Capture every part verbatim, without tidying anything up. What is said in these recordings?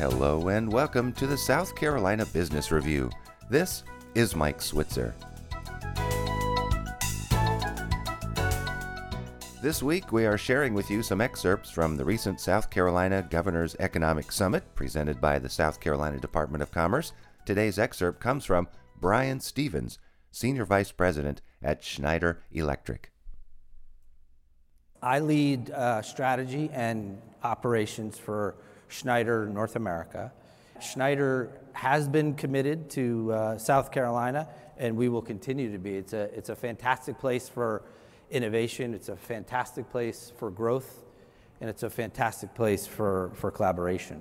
Hello and welcome to the South Carolina Business Review. This is Mike Switzer. This week we are sharing with you some excerpts from the recent South Carolina Governor's Economic Summit presented by the South Carolina Department of Commerce. Today's excerpt comes from Brian Stevens, Senior Vice President at Schneider Electric. I lead uh, strategy and operations for Schneider North America. Schneider has been committed to uh, South Carolina, and we will continue to be. It's a, it's a fantastic place for innovation, it's a fantastic place for growth, and it's a fantastic place for, for collaboration.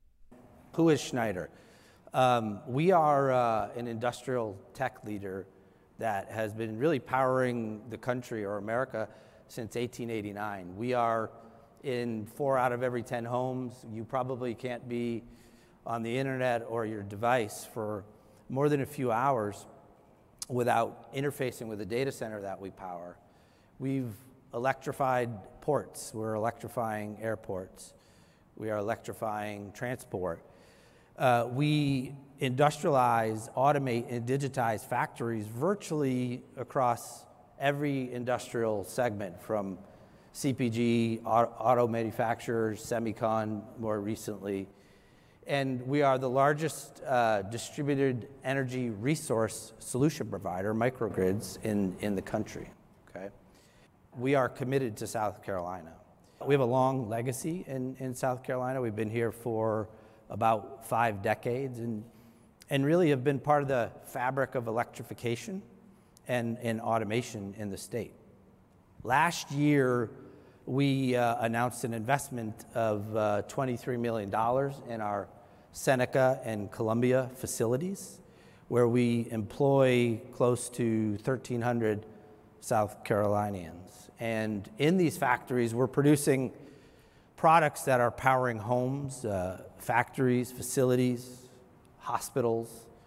Who is Schneider? Um, we are uh, an industrial tech leader that has been really powering the country, or America, since eighteen eighty-nine. We are in four out of every ten homes. You probably can't be on the internet or your device for more than a few hours without interfacing with the data center that we power. We've electrified ports. We're electrifying airports. We are electrifying transport. Uh, we industrialize, automate, and digitize factories virtually across every industrial segment, from C P G, auto, auto manufacturers, semicon more recently. And we are the largest uh, distributed energy resource solution provider, microgrids, in, in the country, okay? We are committed to South Carolina. We have a long legacy in, in South Carolina. We've been here for about five decades and, and really have been part of the fabric of electrification and, and automation in the state. Last year, we uh, announced an investment of uh, twenty-three million dollars in our Seneca and Columbia facilities, where we employ close to thirteen hundred South Carolinians. And in these factories, we're producing products that are powering homes, uh, factories, facilities, hospitals,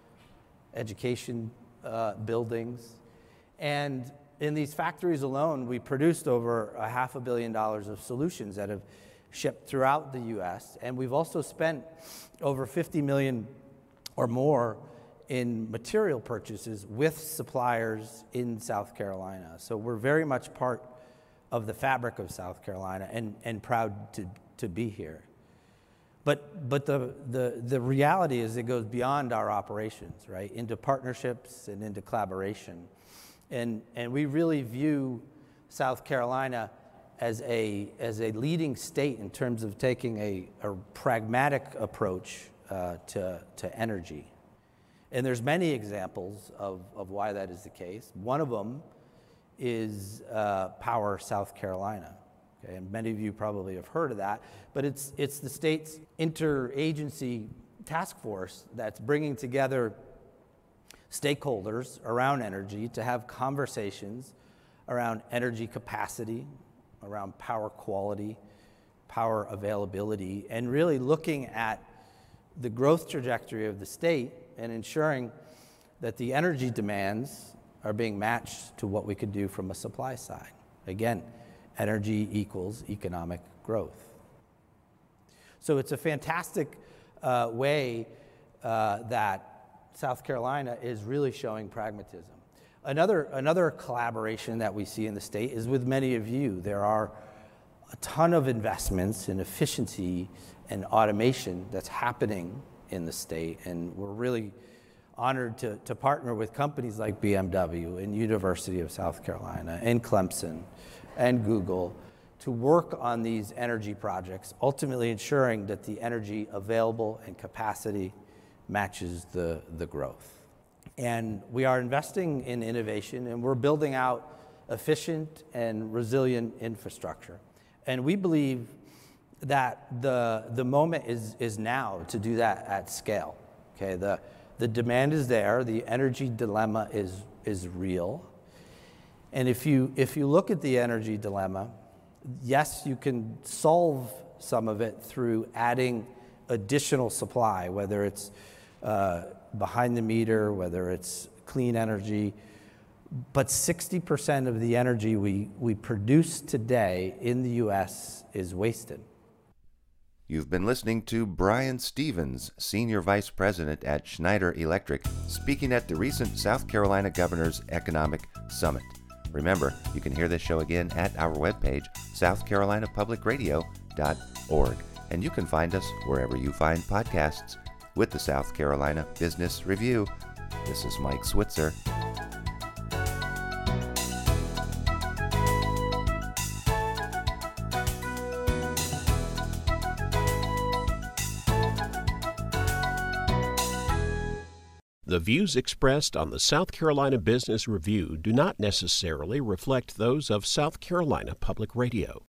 education uh, buildings. And in these factories alone, we produced over a half a billion dollars of solutions that have shipped throughout the U S. And we've also spent over fifty million dollars or more in material purchases with suppliers in South Carolina. So we're very much part of the fabric of South Carolina and, and proud to, to be here. But, but the, the, the reality is it goes beyond our operations, right, into partnerships and into collaboration. And, and we really view South Carolina as a, as a leading state in terms of taking a, a pragmatic approach uh, to, to energy. And there's many examples of, of why that is the case. One of them is uh, Power South Carolina. Okay? And many of you probably have heard of that, but it's, it's the state's interagency task force that's bringing together stakeholders around energy to have conversations around energy capacity, around power quality, power availability, and really looking at the growth trajectory of the state and ensuring that the energy demands are being matched to what we could do from a supply side. Again, energy equals economic growth. So it's a fantastic uh, way uh, that South Carolina is really showing pragmatism. Another, another collaboration that we see in the state is with many of you. There are a ton of investments in efficiency and automation that's happening in the state, and we're really honored to, to partner with companies like B M W and University of South Carolina and Clemson and Google to work on these energy projects, ultimately ensuring that the energy available and capacity matches the, the growth. And we are investing in innovation, and we're building out efficient and resilient infrastructure. And we believe that the, the moment is, is now to do that at scale. Okay, the, the demand is there, the energy dilemma is, is real. And if you, if you look at the energy dilemma, yes, you can solve some of it through adding additional supply, whether it's uh, behind the meter, whether it's clean energy. But sixty percent of the energy we, we produce today in the U S is wasted. You've been listening to Brian Stevens, Senior Vice President at Schneider Electric, speaking at the recent South Carolina Governor's Economic Summit. Remember, you can hear this show again at our webpage, south carolina public radio dot org, and you can find us wherever you find podcasts. With the South Carolina Business Review, this is Mike Switzer. The views expressed on the South Carolina Business Review do not necessarily reflect those of South Carolina Public Radio.